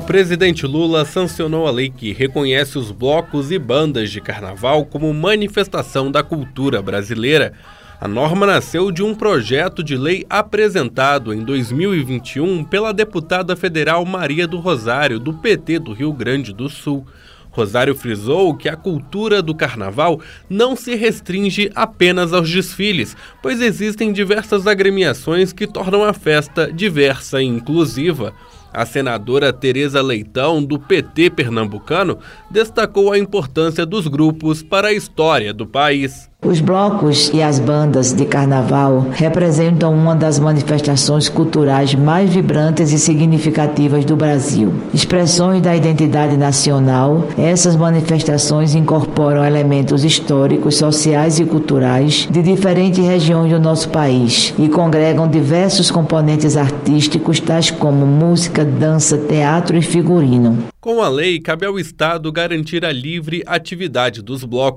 presidente Lula sancionou a lei que reconhece os blocos e bandas de carnaval como manifestação da cultura brasileira. A norma nasceu de um projeto de lei apresentado em 2021 pela deputada federal Maria do Rosário, do PT do Rio Grande do Sul. Rosário frisou que a cultura do carnaval não se restringe apenas aos desfiles, pois existem diversas agremiações que tornam a festa diversa e inclusiva. A senadora Tereza Leitão, do PT pernambucano, destacou a importância dos grupos para a história do país. Os blocos e as bandas de carnaval representam uma das manifestações culturais mais vibrantes e significativas do Brasil. Expressões da identidade nacional, essas manifestações incorporam elementos históricos, sociais e culturais de diferentes regiões do nosso país e congregam diversos componentes artísticos, tais como música, dança, teatro e figurino. Com a lei, cabe ao Estado garantir a livre atividade dos blocos.